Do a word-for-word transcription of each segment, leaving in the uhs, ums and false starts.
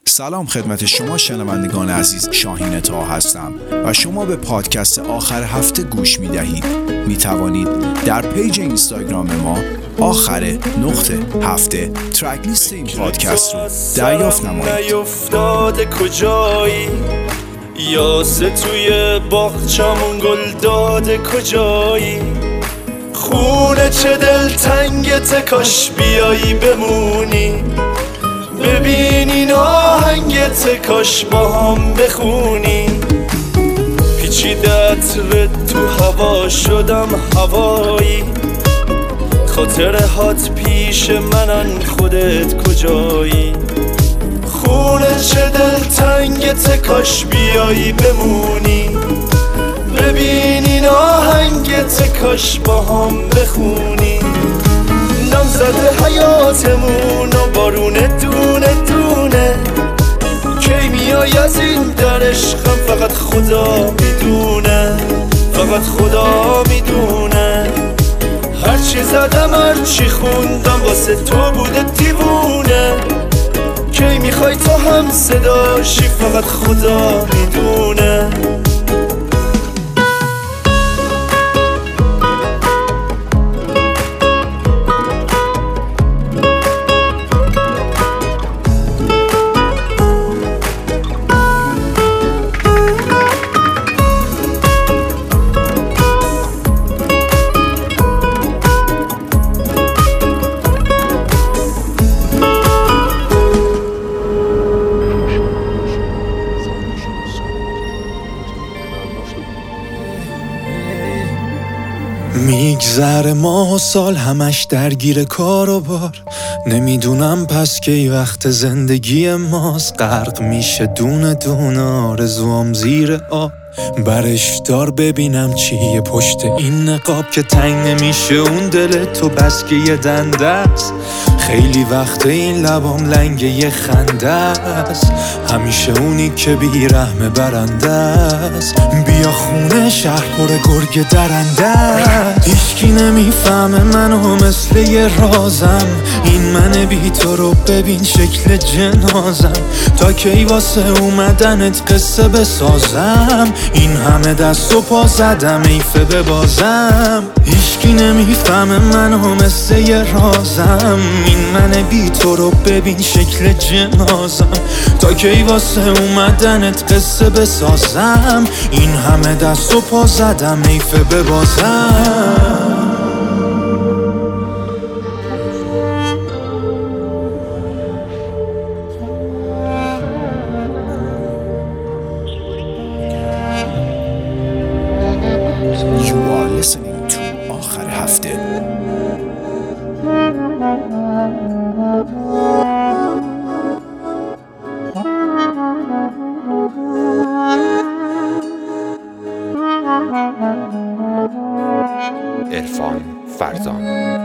سلام خدمت شما شنوندگان عزیز، شاهین طه هستم و شما به پادکست آخر هفته گوش می دهید. می توانید در پیج اینستاگرام ما آخر نقطه هفته ترک لیست این پادکست رو دریافت نمایید. نیفتاده کجایی یاسه توی باغچمون گل داده کجایی، خونه چه دل تنگت کاش بیایی بمونی، ببینین آهنگت کاش با هم بخونی، پیچیدت رد تو هوا شدم هوایی، خاطرهات پیش منن خودت کجایی، خونه چه دل تنگت کاش بیایی بمونی، ببینین آهنگت کاش با هم بخونی، نم زده حیاتمون و بارونه دونه دونه، کی میای از این در عشقم فقط خدا میدونه، فقط خدا میدونه، هرچی زدم هرچی خوندم واسه تو بوده دیوونه، کی میخوای تو هم صداشی فقط خدا میدونه. میگذره ماه و سال همش درگیر کار و بار، نمیدونم پس کی وقت زندگی ماست، غرق میشه دونه دونه آرزوام زیر آب، برش دار ببینم چیه پشت این نقاب که تنگ نمیشه اون دل تو بس که یه دنده است، خیلی وقت این لبام لنگ یه خنده است، همیشه اونی که بیرحم برنده است، بیا خونه شهر پر گرگ درنده است، هیچکی نمیفهمه منو مثل یه رازم، این من بی تو رو ببین شکل جنازم، تا کی واسه اومدنت قصه بسازم، این همه دست و پا زدم ایفه ببازم، هیچکی نمیفهمه منو مثل یه رازم، این من بی تو رو ببین شکل جنازم، تا کی واسه اومدنت قصه بسازم، این همه دست و پا زدم ایفه ببازم. You are listening to آخر هفته. عرفان فرزان.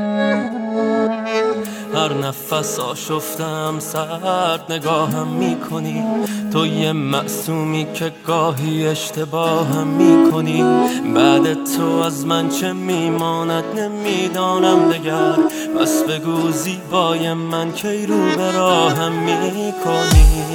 هر نفس آشفتم سرد نگاهم میکنی، تو یه معصومی که گاهی اشتباهم میکنی، بعد تو از من چه میماند نمیدانم دگر، بس بگو زیبای من کی رو به راهم میکنی،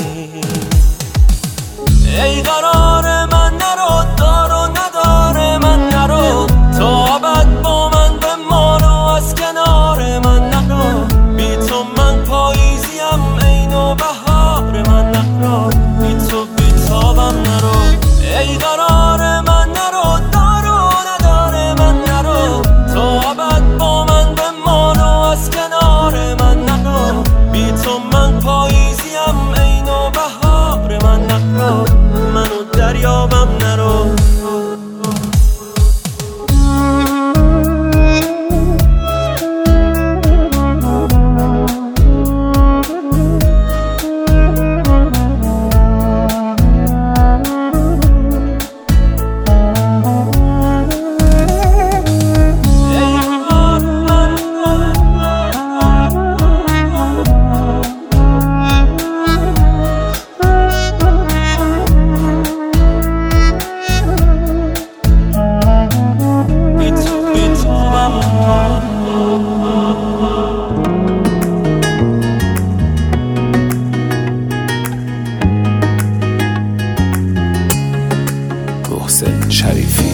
ای قرار من نرو دار و نداره من نرو، تا ابد با من بمان و از کنار من نرو، بی تو من پاییزیم عین و بهار من نرو، بی تو بیتابم نرو، ای قرار من نرو دار و نداره من نرو، تا ابد با من بمان و از کنار من نرو، بی تو من پاییزیم عین و بهار من نرو، منو دریابم نرو. حسین شریفی.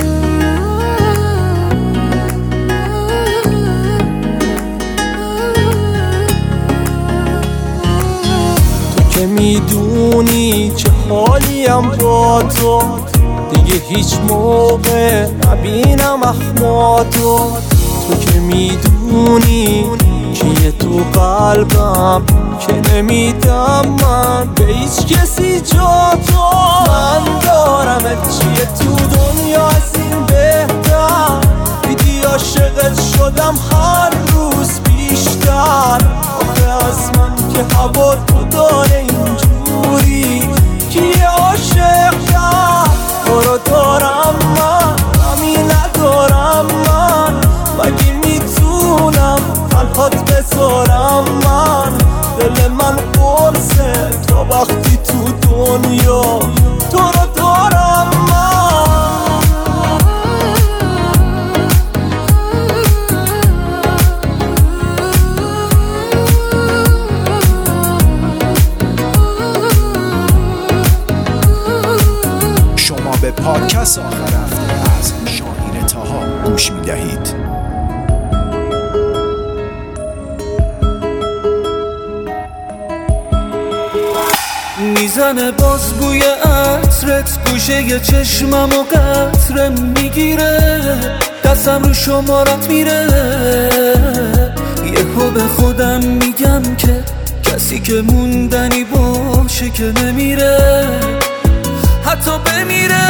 تو که میدونی چه حالیم با تو، دیگه هیچ موقع نبینم احماتو. تو که میدونی که یه تو قلبم که نمیدم من به هیچ کسی جا تو. من دارمت چیه تو دنیا از این بهتر، دیدی عاشقت شدم هر روز بیشتر. آخه از من که هوا تو داره اینجوری، کیه عاشق کرد تو رو دارم من، غمی ندارم من. مگه میتونم تنهات بذارم من؟ دل من قرصه تو وقتی تو دنیا تو رو دارم من. شما به پادکست آخر هفته از شاهین طاها گوش میدهید. میزنه باز بوی عطرت گوشه ی چشمم و قطره میگیره، دستم رو شمارت میره. یهو به خودم میگم که کسی که موندنی باشه که نمیره، حتی بمیره.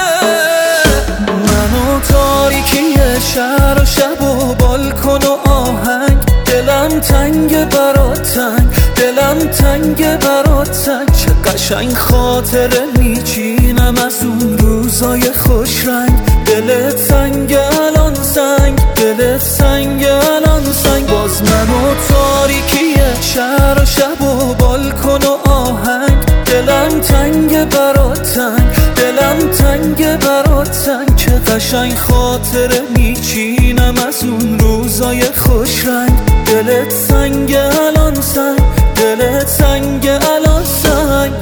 منو تاریکی شهر و شب و بالکن و آهنگ، دلم تنگ برات تنگ، دلم تنگ برات تنگ. چه قشنگ خاطره میچینم از اون روزای خوش رنگ. دلت سنگ الان سنگ، دلت سنگ الان سنگ. باز منو تاریکی شهر و شب و بالکن و آهنگ، دلم تنگ برات تنگ، دلم تنگ برات تنگ. چه قشنگ خاطره میچینم از اون روزای خوش رنگ. دلت سنگ الان سنگ، دلت سنگ الان سنگ.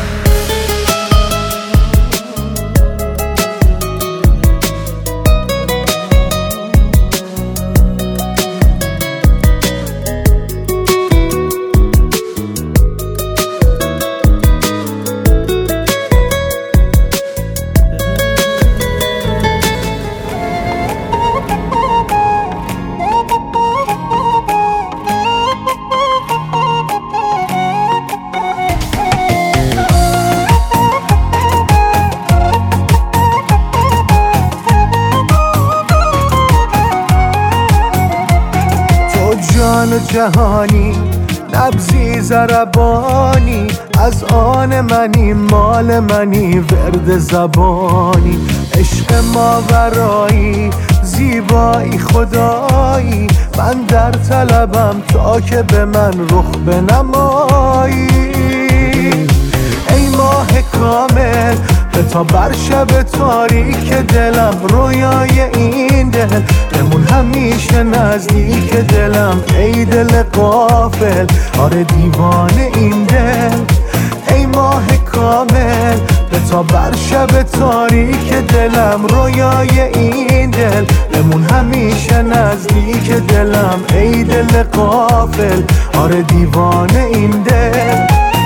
جان جهانی نبضی زربانی، از آن منی مال منی ورد زبانی. عشق ماورایی زیبایی خدایی، من در طلبم تا که به من رخ بنمایی. ای ماه کامل تا بر شب تاریک دلم، رویای این دل بمون همیشه نزدیک دلم. ای دل غافل آره دیوانه این دل. ای ماه کامل تا بر شب تاریک دلم، رویای این دل بمون همیشه نزدیک دلم. ای دل غافل آره دیوانه این دل.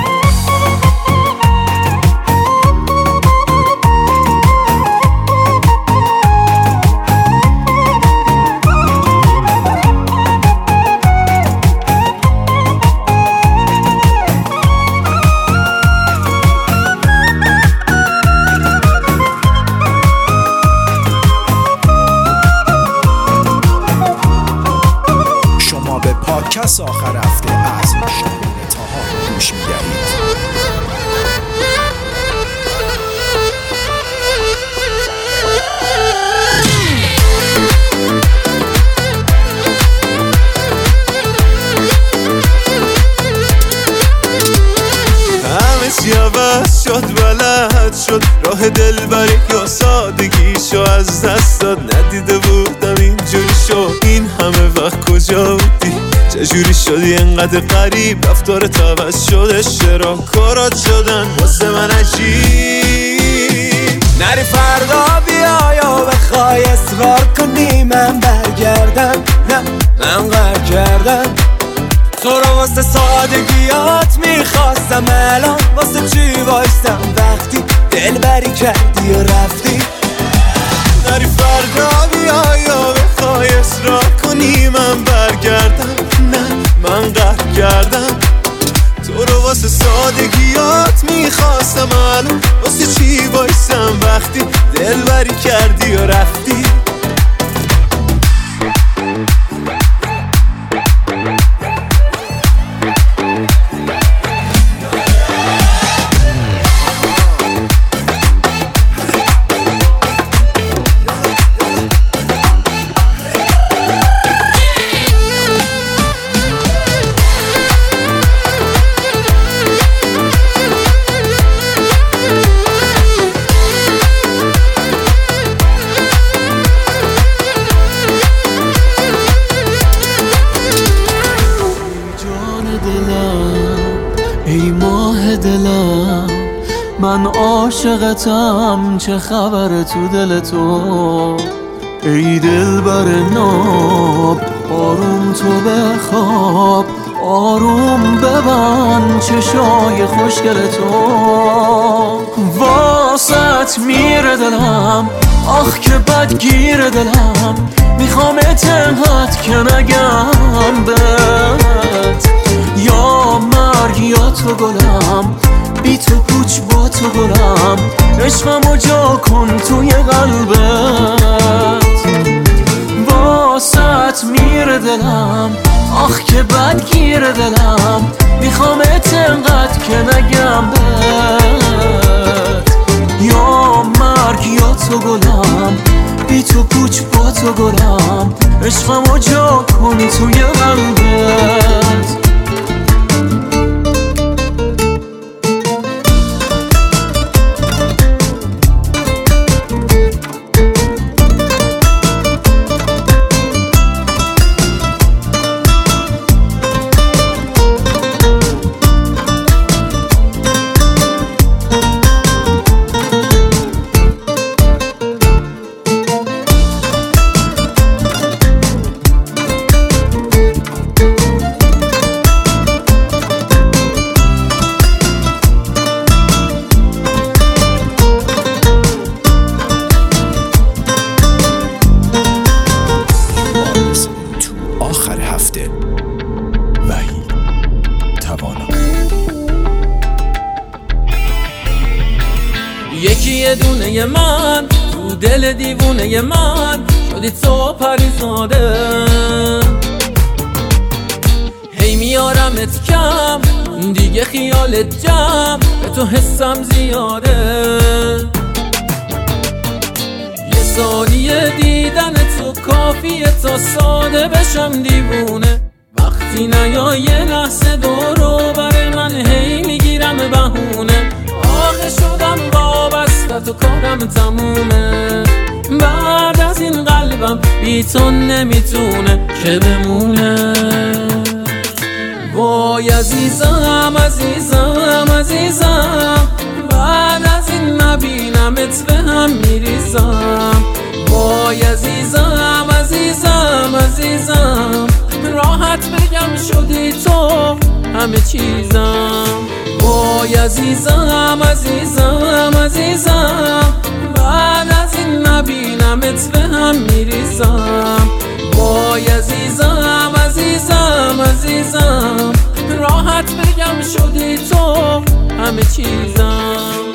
پادکست آخر هفته از شاهین طاها گوش میدهید. همه چی عوض شد، بلد شد راه دلبری یا سادگیشو از دست داد. ندیده بودم اینجوری شد، این همه وقت کجا بودی؟ چجوری شدی انقدر غریب؟ رفتارت عوض شده، چرا کارات شدن واسه من عجیب؟ نه نری فردا بیا یا بخوای اصرار کنی من برگردم، نه من قهر کردم. تو رو واسه سادگیات میخواستم، الان واسه چی وایستم وقتی دلبری کردی و رفتی. نری فردا بیا یا بخوای اصرار کنی من برگردم، نه من قهر کردم. تو رو واسه سادگیات میخواستم، الان واسه چی وایستم وقتی دلبری کردی و رفتی. من عاشقتم، چه خبر تو دل تو؟ ای دل بر ناب آروم تو بخواب، آروم ببند چشای خوشگل تو. واسط میره دلم، آخ که بدگیر دلم، میخوام اتنقد که نگم بهت. یا مرگ یا تو گلم، بی تو پوچ با تو گلم، عشقمو جا کن توی قلبت. واسط میره دلم، آخ که بدگیر دلم، میخوام اتنقد که نگم بهت. یا مرگ یا تو گلم، بی تو پوچ با تو گلم، عشقمو جا کن توی قلبت. یکی یه دونه من تو دل دیوونه من شدی تو پریزاده. هی میارمت کم دیگه خیالت جمع، به تو حسم زیاده. یه ثانیه دیدن تو کافیه تا ساده بشم دیوونه. وقتی نیای یه لحظه دورو بر من هی میگیرم بهونه. آخه شدم وابسته تو کارم تمومه. بعد از این قلبم بی تو نمیتونه که بمونه. وای عزیزم عزیزم عزیزم، بعد از این نبینمت به هم میریزم. وای عزیزم عزیزم عزیزم، راحت بگم شدی تو همه چیزم. وای عزیزم عزیزم عزیزم، بعد از این نبینمت به هم میریزم. وای عزیزم عزیزم عزیزم، راحت بگم شدی تو همه چیزم.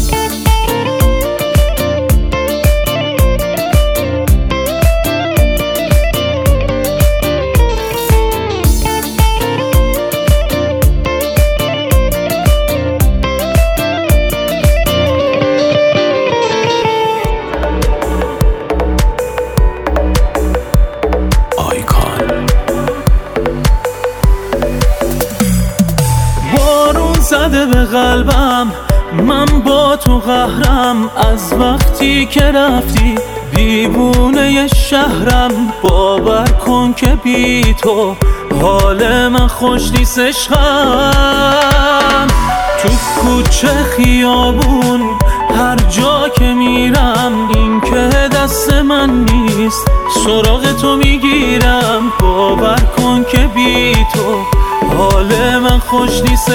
زده به قلبم من با تو قهرم، از وقتی که رفتی دیوونه شهرم. باور کن که بی تو حال من خوش نیست عشقم. تو کوچه خیابون هر جا که میرم این که دست من نیست سراغ تو میگیرم. باور کن که بی تو حال من خوش نیست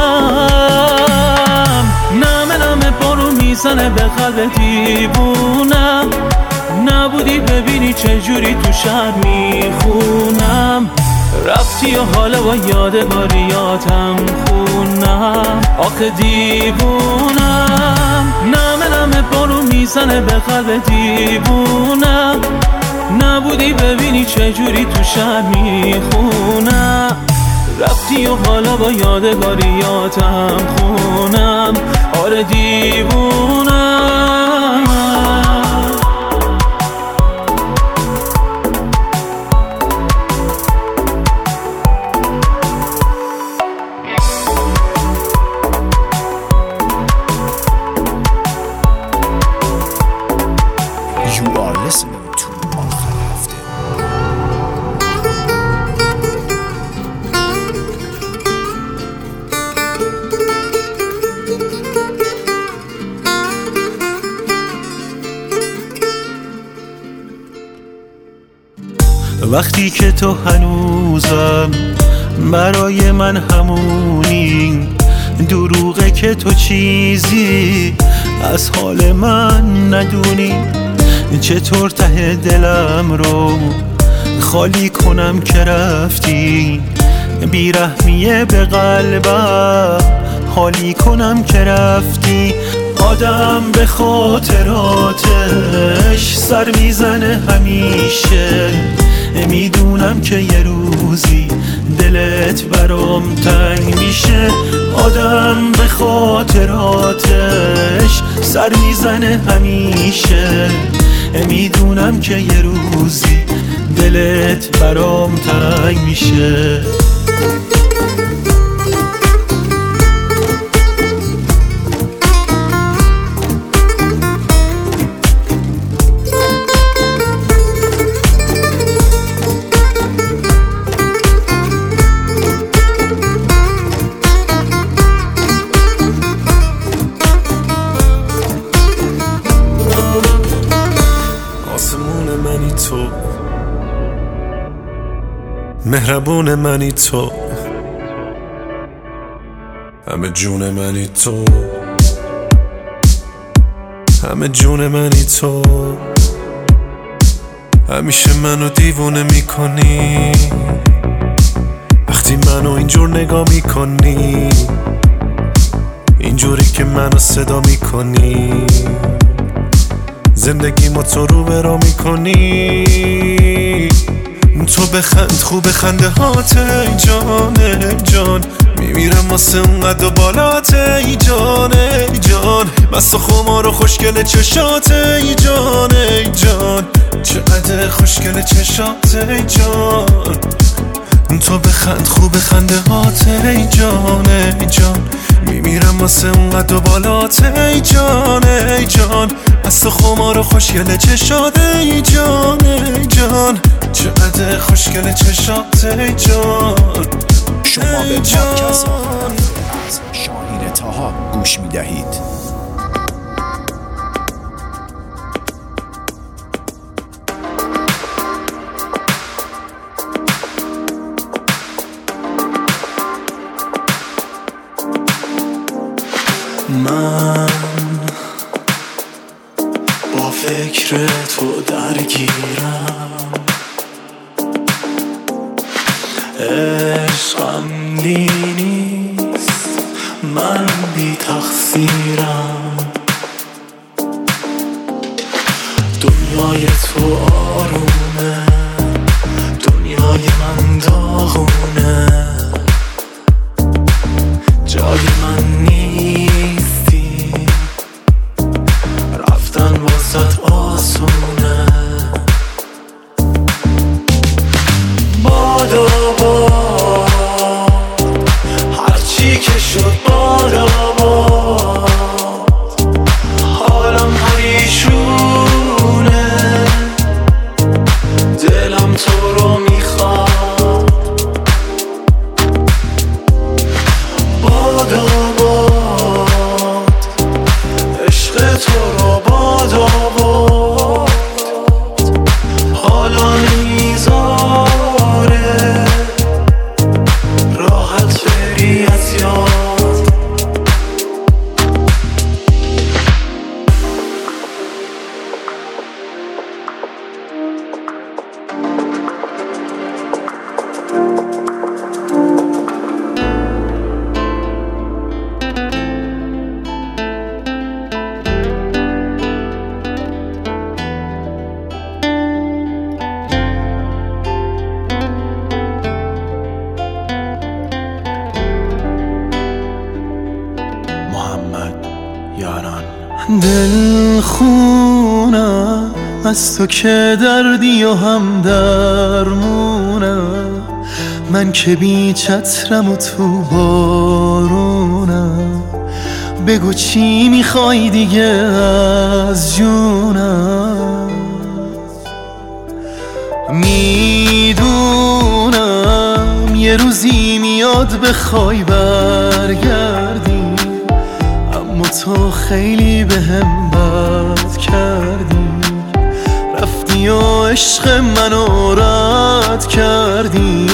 عشقم. نمه نمه بارو میزنه به قلب دیوونم. نبودی ببینی چجوری تو شهر میخونم. رفتی و حالا با یادگاریاتم خونم. آخه دیوونم. نمه نمه بارو میزنه به قلب دیوونم. نبودی ببینی چجوری تو شهر میخونم. رفتی و حالا با یادگاریاتم خونم. آره دیوونم. You are listening to آخر هفته. وقتی که تو هنوزم برای من همونی، دروغه که تو چیزی از حال من ندونی. چطور ته دلم رو خالی کنم که رفتی، بیرحمیه به قلبم حالی کنم که رفتی. آدم به خاطراتش سر میزنه همیشه. میدونم که یه روزی دلت برام تنگ میشه. آدم به خاطراتش سر میزنه همیشه. میدونم که یه روزی دلت برام تنگ میشه. مهربون منی تو، همه جون منی تو، همه جون منی تو. همیشه منو دیوونه میکنی وقتی منو اینجور نگاه میکنی، اینجوری که منو صدا میکنی. زندگی ما تو رو برا میکنی. تو بخند خوب خنده هات ای جان ای جان. میمیرم واسه اونقدر بالات ای جان ای جان. مست و خمار و خوشگل چشات ای جان ای جان. چقدر خوشگل چشات ای جان. تو بخند خوب خنده هات ای جان ای جان. میمیرم واسه اونقدر بالات ای جان ای جان. مست و خمار و خوشگل چشات ای جان ای جان. چقدر خوشگل چشات ای جان. شما به پادکست آخر هفته از شاهین طاها گوش میدهید. من با فکر تو درگیرم. عشقم دی نیست، من بی تقصیرم. دنیای تو آرومه، دنیای من داغونه. جای من نیستی، رفتن واسط آسونه. بادا باد هرچی که شد بادا باد. حالم پریشونه، دلم تو رو میخواد. یاران. دل خونم از تو که دردی و هم درمونم، من که بی چترم و تو بارونم. بگو چی میخوای دیگه از جونم. میدونم یه روزی میاد بخوای برگردی، اما تو خیلی بهم بد کردی. رفتی و عشق منو رد کردی.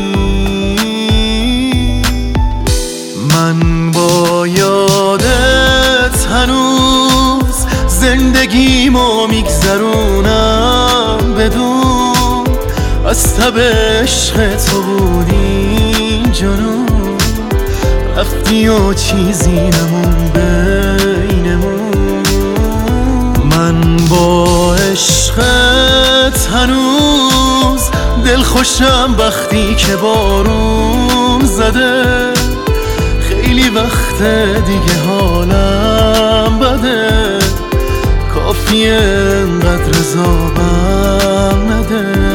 من با یادت هنوز زندگیمو میگذرونم، بدون از تب عشق تو بود این جنون. رفتی و چیزی نمون بینمون. من با عشقت هنوز دل خوشم وقتی که بارون زده. خیلی وقت دیگه حالم بده، کافیه انقدر عذابم نده.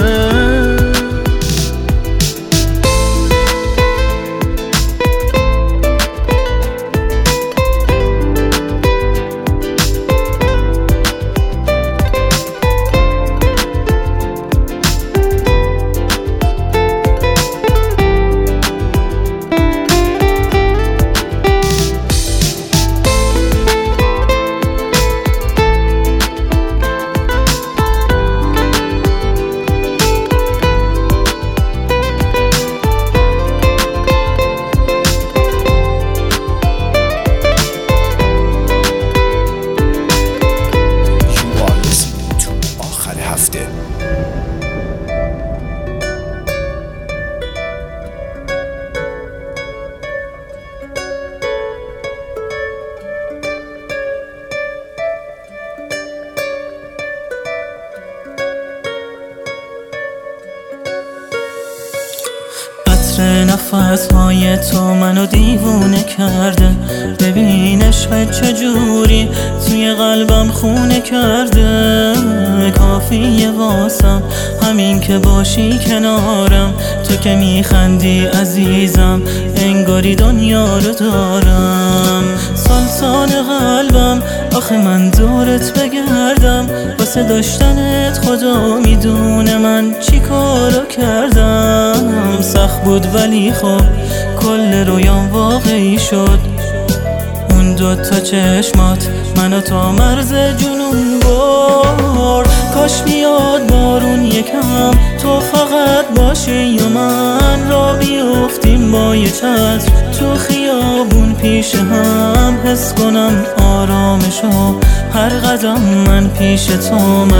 نفس های تو منو دیوونه کرده. ببین عشق چجوری توی قلبم خونه کرده. کافیه واسم همین که باشی کنارم، تو که میخندی عزیزم انگاری دنیا رو دارم. سال سال قلبم آخه من دورت بگردم، واسه داشتنت خدا میدونه من چی کارو کردم. سخت بود ولی خب کل رویام واقعی شد. اون دوتا چشمات منو تا مرز جنون برد. کاش میاد بارون یکم تو فقط باشی و من را بیفتیم با یه چتر تو خیابون پیش هم. حس کنم آرامشو هر قدم من پیش تو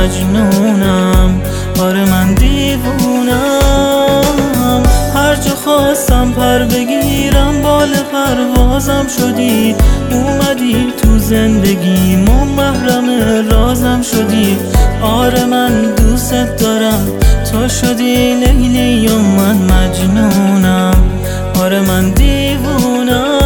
مجنونم. آره من دیوونم، هر جا خواستم پر بگیرم بال پروازم شدی. اومدی تو زندگیم و محرم رازم شدی. آره من دوست دارم، تو شدی لیلی و من مجنونم. آره من دیوونم.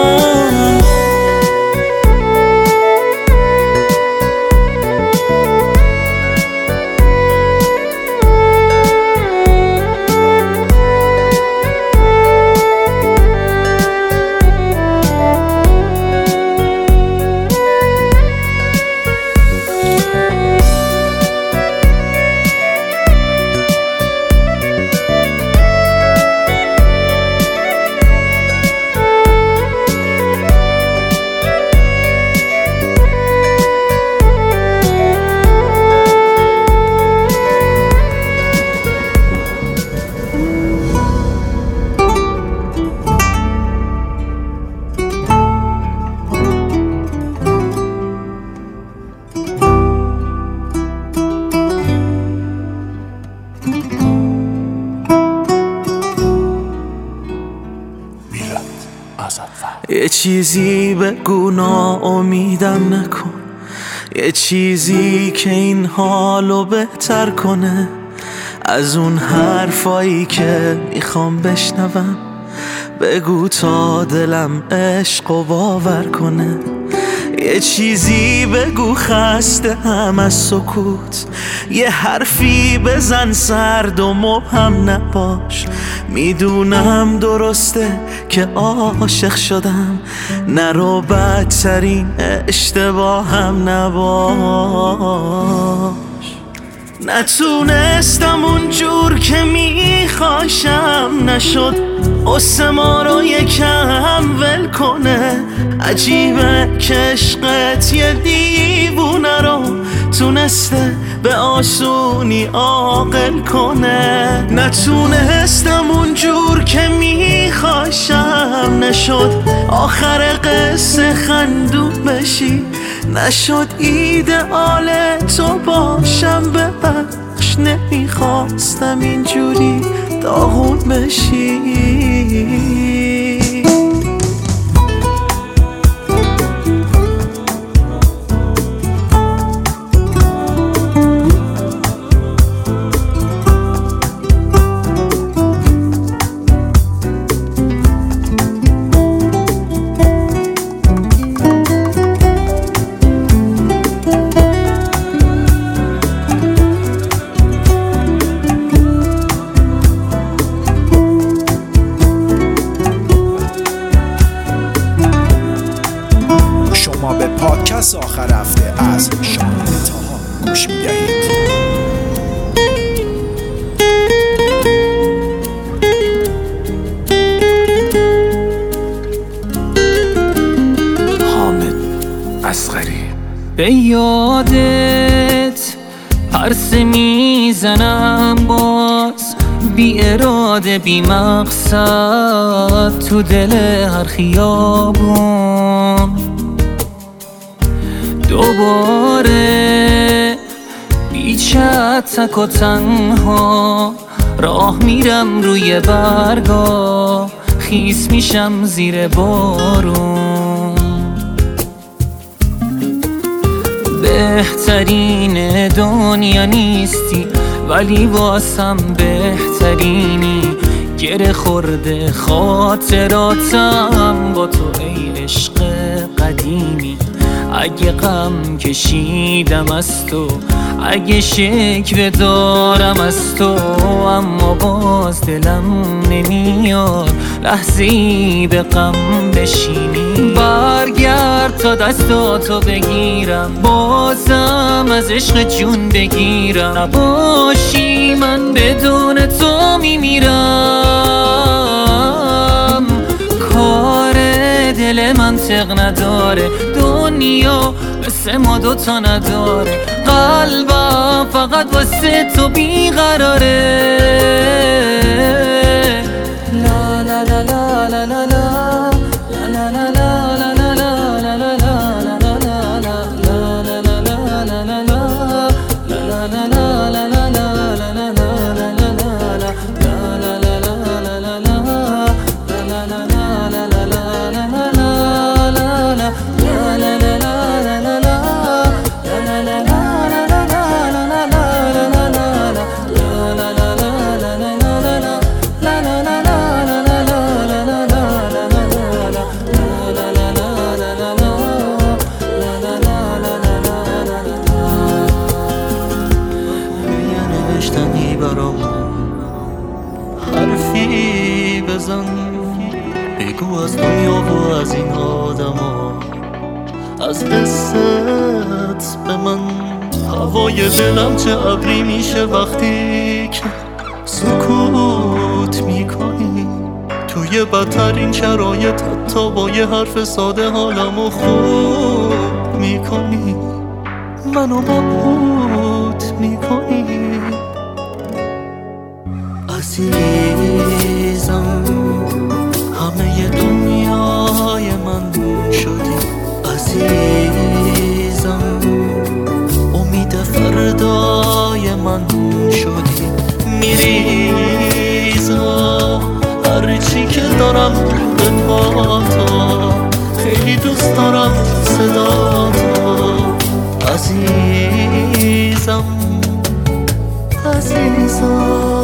یه چیزی بگو ناامیدم نکن، یه چیزی که این حالو بهتر کنه از اون حرفایی که میخوام بشنوم. بگو تا دلم عشق و باور کنه. یه چیزی بگو خسته هم از سکوت، یه حرفی بزن سرد و مبهم نباش. میدونم درسته که عاشق شدم، نرو بدترین اشتباهم نباش. نتونستم اونجور که میخواشم، نشد قصه ما رو یکم ول کنه. عجیبه که عشقت یه دیوونه رو تونسته به آسونی عاقل کنه. نتونستم اونجور که میخواشم، نشد آخر قصه خندون بشی، نشد ایدئال تو باشم. ببخش نمیخواستم اینجوری داغون بشی. به پادکست آخر هفته از شاهین طاها گوش می‌دهید. حامد اصغری. به یادت پرسه میزنم باز، بی اراده بی مقصد تو دل هر خیابون. دوباره بیچه تک و تنها راه میرم روی برگا، خیس میشم زیر بارون. بهترین دنیا نیستی ولی واسم بهترینی، گره خورده خاطراتم با تو ای عشق قدیمی. اگه غم کشیدم از تو، اگه شکوه دارم از تو، اما باز دلم نمیاد لحظه‌ای به غم بشینی. برگرد تا دستاتو بگیرم، بازم از عشق جون بگیرم. نباشی من بدون تو میمیرم. کار دل منطق نداره، دنیا مثل ما دوتا نداره. قلبم فقط واسه تو بیقراره. لا لا لا لا لا لا لا لا لا لا حرفی بزن، بگو از دنیا و از این آدما، از قصت به من. هوای دلم چه ابری میشه وقتی که سکوت میکنی. توی بدترین شرایط حتی با یه حرف ساده حالمو خوب میکنی، منو مبهوت میکنی. عزیزم همه دنیای من شدی. عزیزم امید فردای من شدی. میریزم هرچی که دارم به پاتا، خیلی دوست دارم صدا تو. عزیزم عزیزم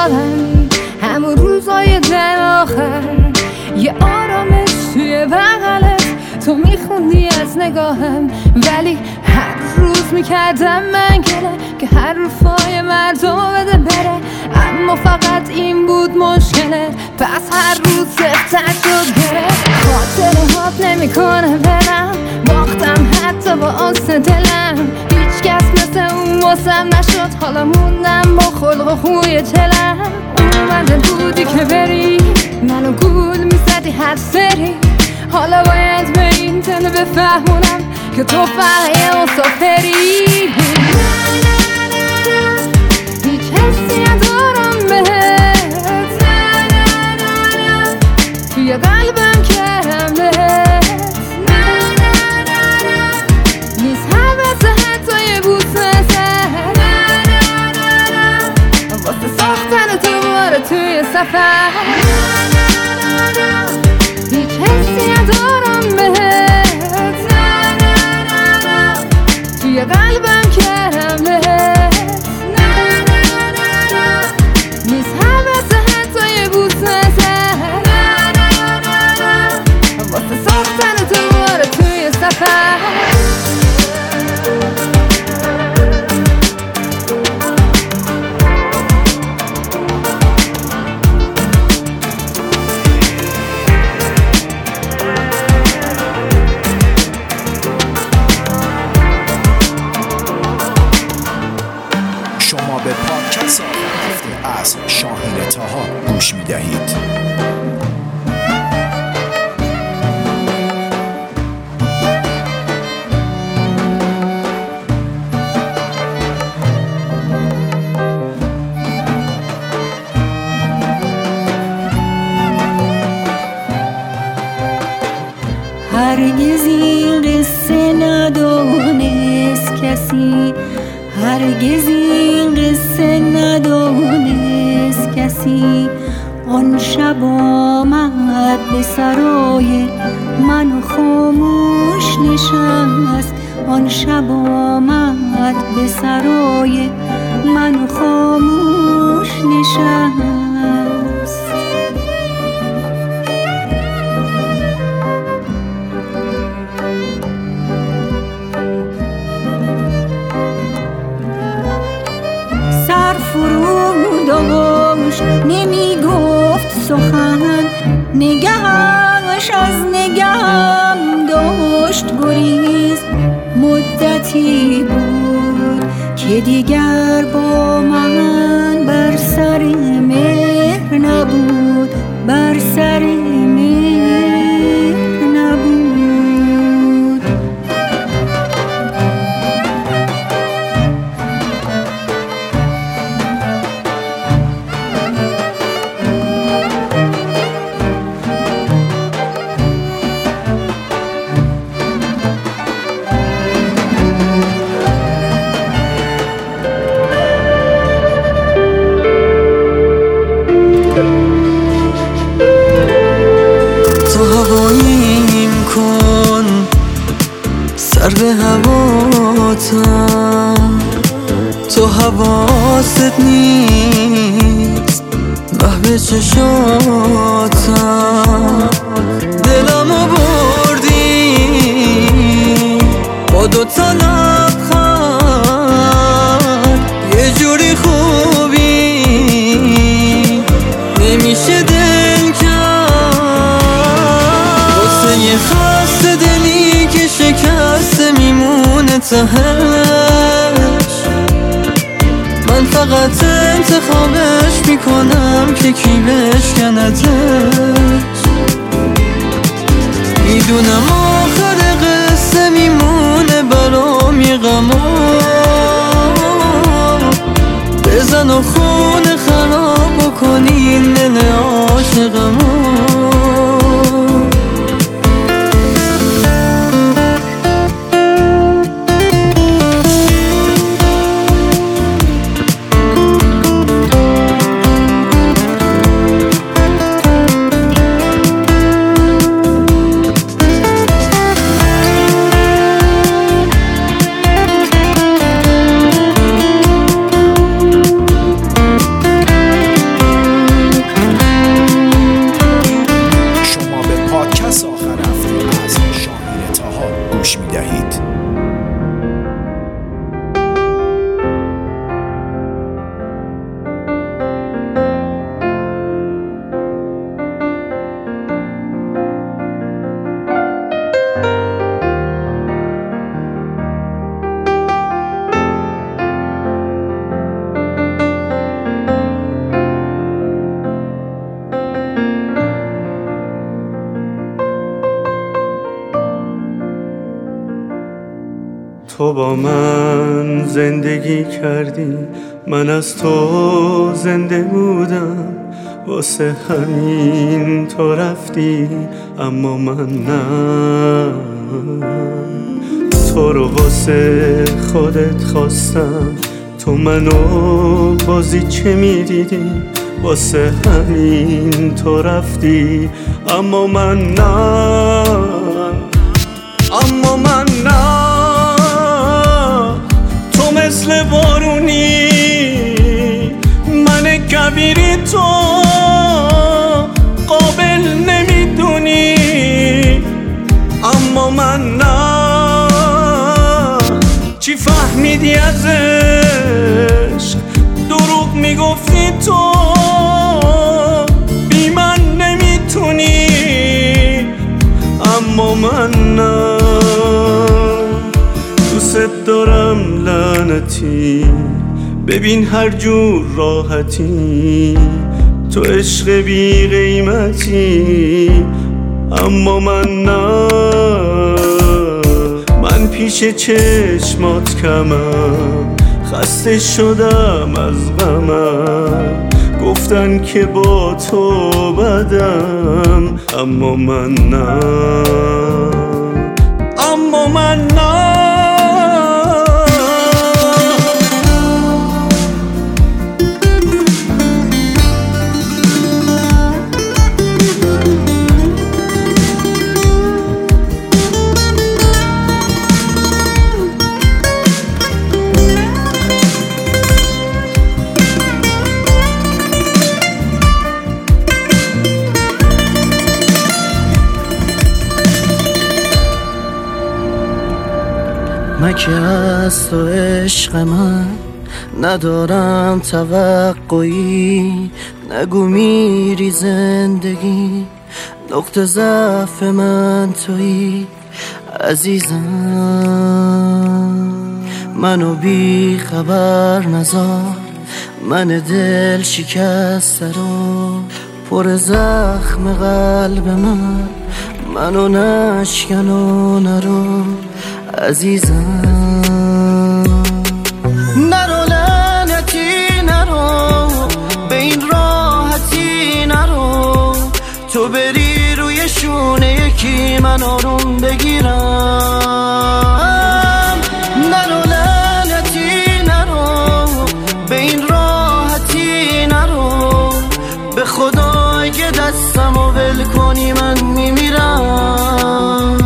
عالمی، همون روزای دل آخر یه آرامش توی بغلت، تو میخوندی از نگاهم ولی هر روز میکردم من گله که هر رفای مردم بده بره، اما فقط این بود مشکلت، پس هر روز سفتر شد گره. خاطره هات نمیکنه برم، باختم حتی با آسه دلم، هیچ کس مثل اون واسم نشد، حالا موندم با خلق و خوی چلم. اومده بودی که بری، منو گول میزدی هر سری، حالا باید به این دل بفهمونم که تو فقط یه مسافری. هیچ حسی ندارم بهت، توی قلبم کردم بهت، نیست حوث حتی یه بوسه سر، واسه ساختن تو باره توی سفر. هیچ حسی ندارم بهت، توی قلبم کردم بهت، نیست حوث حتی یه بوسه سر، واسه ساختن تو باره توی سفر. شما به پادکست آخر هفته از شاهین طاها گوش می دهید. هرگز این قصه ندانست کسی، هرگز این قصه ندانست کسی، آن شب آمد به سرای من و خاموش نشست، آن شب آمد به سرای من و خاموش نشست. فروداش نمی گفت سخن، نگهش از نگهم داشت گریز، مدتی بود که دیگر با من بر سر مهر نبود، بر سر مهر نبود. سر به هواتم، تو حواست نیست محو چشاتم، دلمو بردی با دوتا لبخند، یه جوری خوبی نمیشه دل کرد، واسه یه خسته دلی که شکسته میمونه تهش، من فقط انتخابش میکنم که کی بشکندش. میدونم آخر قصه میمونه برام یه غما، بزن و خونه خراب بکنی این دل عاشقمو. تو با من زندگی کردی، من از تو زنده بودم، واسه همین تو رفتی اما من نه. تو رو واسه خودت خواستم، تو منو بازی چه میدیدی، واسه همین تو رفتی اما من نه. اما من نه. تو مثل بارونی، من کبیری، تو قابل نمیدونی اما من نه. چی فهمیدی از عشق؟ دروغ میگفتی تو، بی من نمیتونی اما من نه. دوست دارم لعنتی، ببین هر جور راحتی، تو عشق بی قیمتی اما من نه. من پیش چشمات کمم، خسته شدم از غمم، گفتن که با تو بدم اما من نه. اما من نه. من که از تو عشق من ندارم توقعی، نگو میری زندگی، نقطه ضعف من تویی عزیزم. منو بی خبر نذار، من دل شکسته رو، پر زخم قلب من، منو نشکن و نرو عزیزم. نرو لعنتی نرو، به این راحتی نرو، تو بری روی شونه یکی من آروم بگیرم. نرو لعنتی نرو، به این راحتی نرو، به خدا اگه دستمو ول کنی من میمیرم.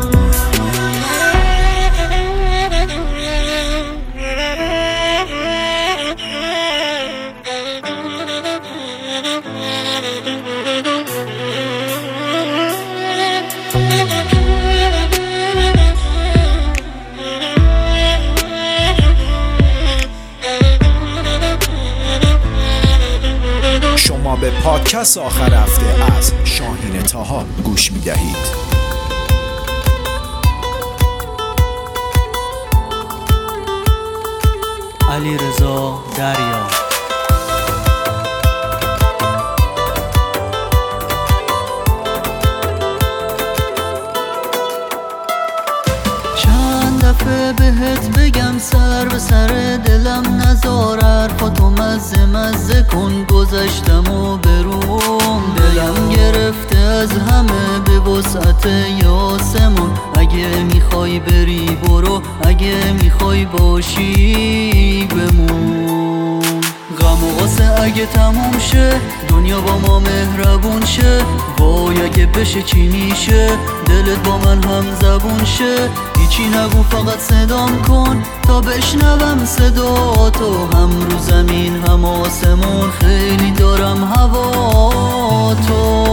شما به پادکست آخر هفته از شاهین طاها گوش می دهید. علیرضا دریا. چند دفعه بهت بگم سر به سر دلم نذار، حرفاتو مزه مزه کن، گذشتم و بروم، دلم گرفته از همه به وسعت یاسمون. اگه میخوای بری برو، اگه میخوای باشی بمون. غم و غصه اگه تموم شه، دنیا با ما مهربون شه، وای اگه بشه چی میشه، دلت با من هم زبون شه. هیچی نگو فقط صدام کن تا بشنوم صدا تو، هم رو زمین هم آسمون خیلی دارم هوا تو.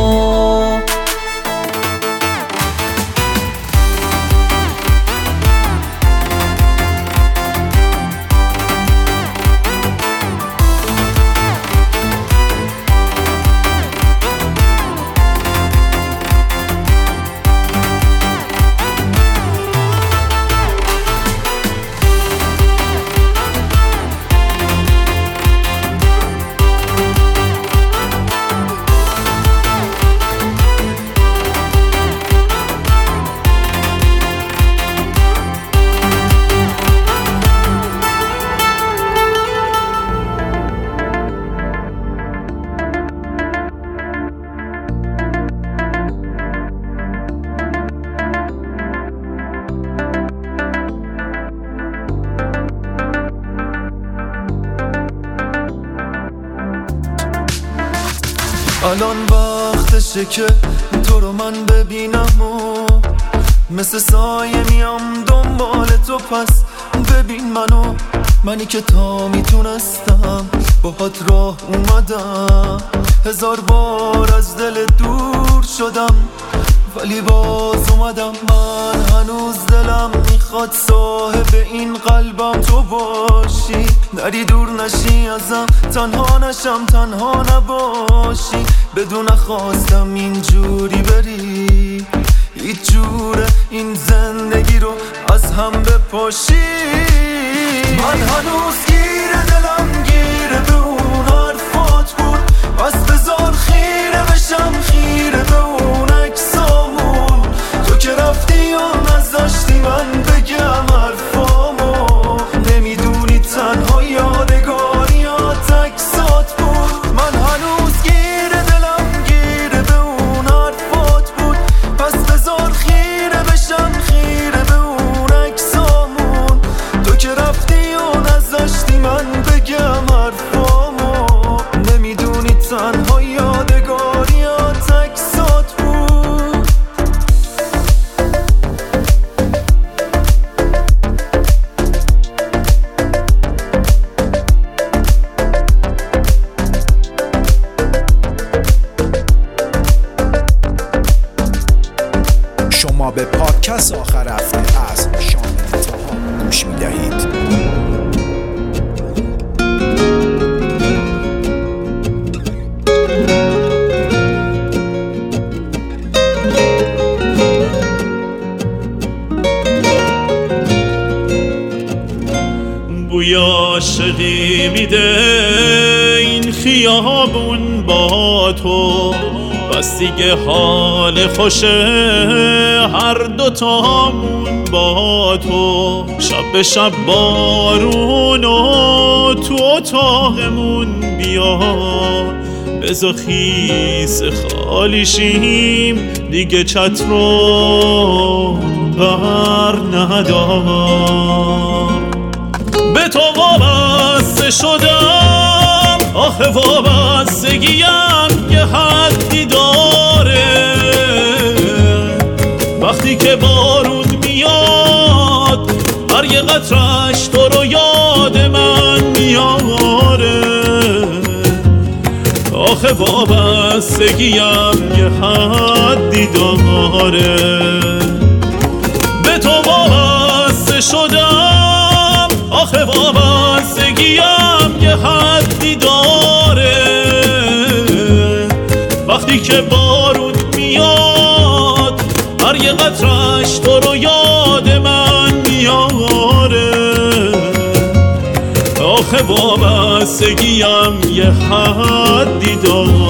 الان وقتشه که تو رو من ببینم و مثل سایه میام دنبال تو، پس ببین منو، منی که تا میتونستم باهات راه اومدم. هزار بار از دل دور شدم ولی باز اومدم. من هنوز دلم میخواد صاحب این قلبم تو باشی، نری دور نشی ازم، تنها نشم تنها نباشی. بدون خواستم اینجوری بری، هیچ جوره این زندگی رو از هم بپاشی. من هنوز گیره دلم گیره به اون حرفات بود، پس بذار خیره بشم خیره به اون عکسامون. تو که رفتی و نذاشتی من بگم حرفامو، نمیدونی تنها یادگاریات عکسات بود. من هنوز گیره دلم گیره به اون حرفات بود، پس بذار خیره بشم خیره به اون عکسامون. تو که رفتی و نذاشتی من بگم حرفامو، نمیدونی تنها یادگاریات عکسات بود. شما به پادکست آخر هفته از شاهین طاها گوش میدهید. بوی عاشقی میده این خیابون با تو، بس دیگه حال خوشه هر دوتامون با تو. شب به شب بارون و تو اتاقمون بیا، بزا خیس خالی شیم دیگه چت رو بر ندار. به تو وابسته شدم آخه وابستگیم یه حدی داره. وقتی که بارون میاد هر یه قطرش تو رو یاد من میاره. آخه وابستگیم یه حدی داره. به تو وابسته شدم آخه وابستگیم یه حدی داره. وقتی که بارون میاد هر یه قطرش تو رو یاد من میاره. آخه وابستگیم یه حدی داره.